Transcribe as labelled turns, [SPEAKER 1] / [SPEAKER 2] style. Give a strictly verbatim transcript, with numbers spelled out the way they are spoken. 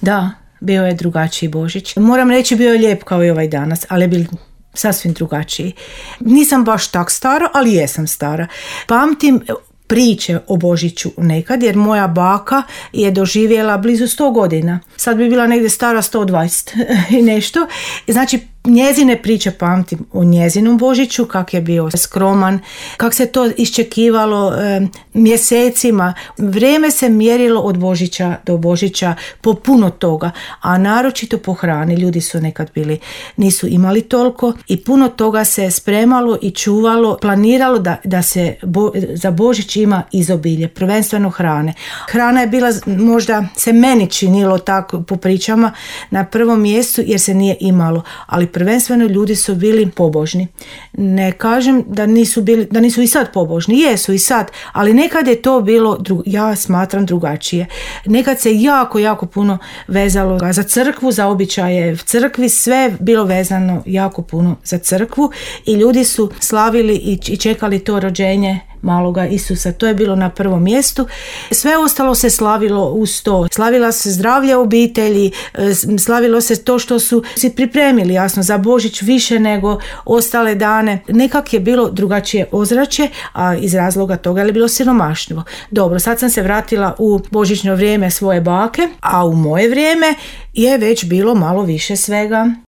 [SPEAKER 1] Da, bio je drugačiji Božić. Moram reći, bio je lijep kao i ovaj danas, ali je bil sasvim drugačiji. Nisam baš tak stara, ali jesam stara. Pamtim priče o Božiću nekad, jer moja baka je doživjela blizu sto godina. Sad bi bila negdje stara sto dvadeset i nešto. Znači, njezine priče pamtim o njezinom Božiću, kak je bio skroman, kak se to iščekivalo e, mjesecima. Vrijeme se mjerilo od Božića do Božića po puno toga, a naročito po hrani. Ljudi su nekad bili, nisu imali toliko i puno toga se spremalo i čuvalo, planiralo da, da se bo, za Božić ima izobilje, prvenstveno hrane. Hrana je bila, možda se meni činilo tako po pričama, na prvom mjestu jer se nije imalo, ali prvenstveno ljudi su bili pobožni. Ne kažem da nisu bili, da nisu i sad pobožni, jesu i sad, ali nekad je to bilo, ja smatram, drugačije. Nekad se jako, jako puno vezalo za crkvu, za običaje v crkvi, sve bilo vezano jako puno za crkvu i ljudi su slavili i čekali to rođenje maloga Isusa. To je bilo na prvom mjestu. Sve ostalo se slavilo uz to. Slavila se zdravlje obitelji, slavilo se to što su si pripremili, jasno, za Božić više nego ostale dane. Nekak je bilo drugačije ozračje, a iz razloga toga je bilo siromaštvo. Dobro, sad sam se vratila u božićno vrijeme svoje bake, a u moje vrijeme je već bilo malo više svega.